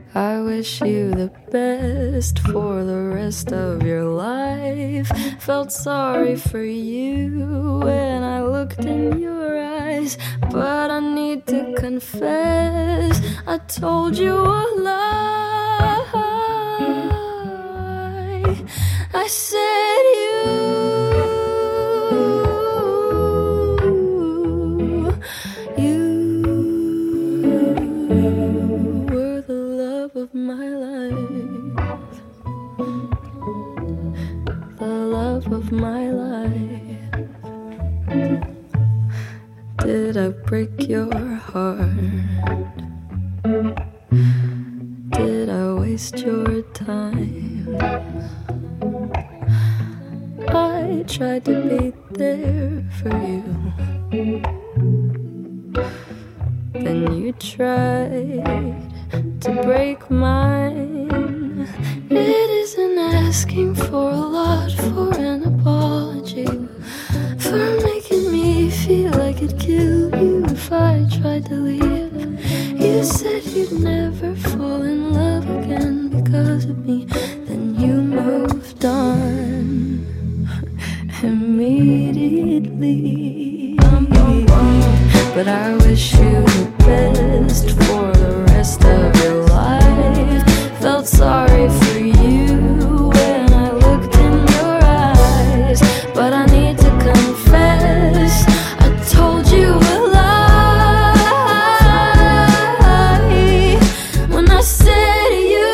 I wish you the best for the rest of your life. Felt sorry for you when I looked in your eyes, but I need to confess, I told you a lie. I said you were the love of my life, the love of my life. Did I break your heart? Did I waste your time? I tried to be there for you, then you tried to break mine. It isn't asking for a lot for an apology, for making me feel I could kill you if I tried to leave. You said you'd never fall in love again because of me, then you moved on immediately. But I wish you the best for the rest of your life. Felt sorry for you when I looked in your eyes, but I need to confess, I told you a lie when I said you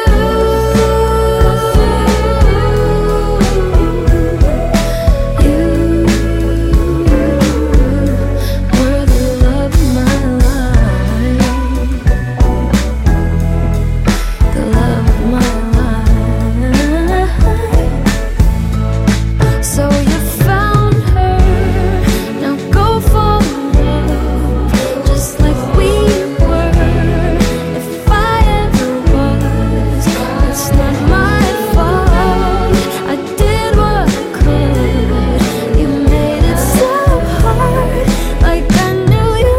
were the love of my life, the love of my life. So you found her, now go fall in love, just like we were. If I ever was, it's not my fault. I did what I could, you made it so hard, like I knew you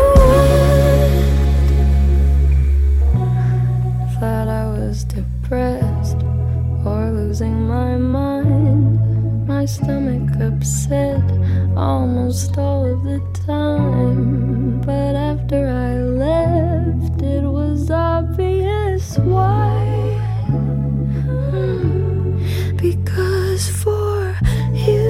would. Thought I was depressed or losing my mind, my stomach upset almost all of the time. But after I left, it was obvious why. Because for you,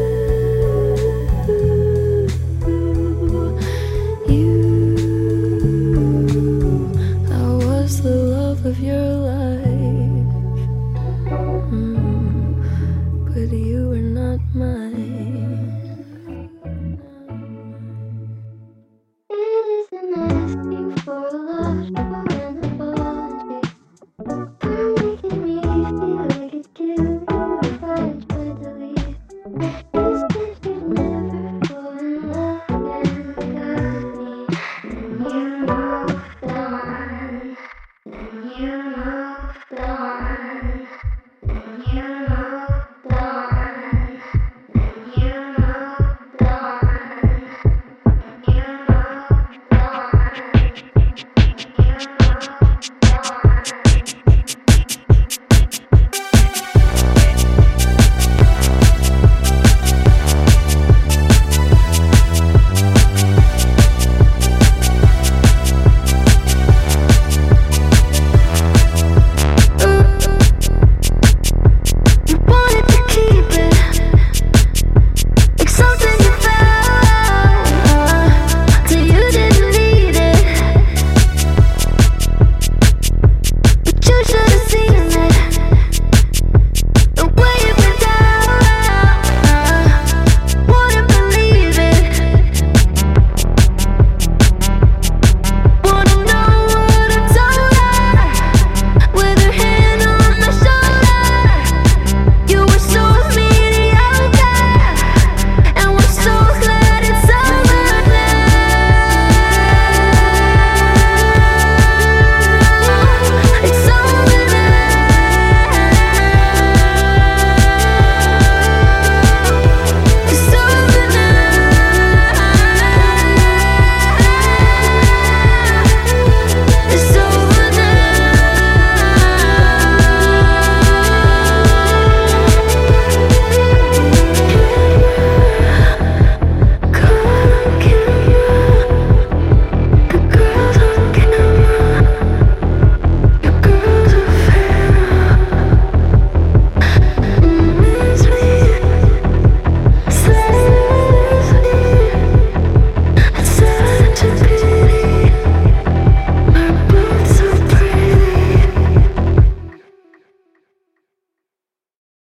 I was the love of your life. But you were not mine. It isn't asking for a lot for an apology, for making me feel I could kill you if I tried to leave. You said you'd never fall in love again because of me, and you moved on, and you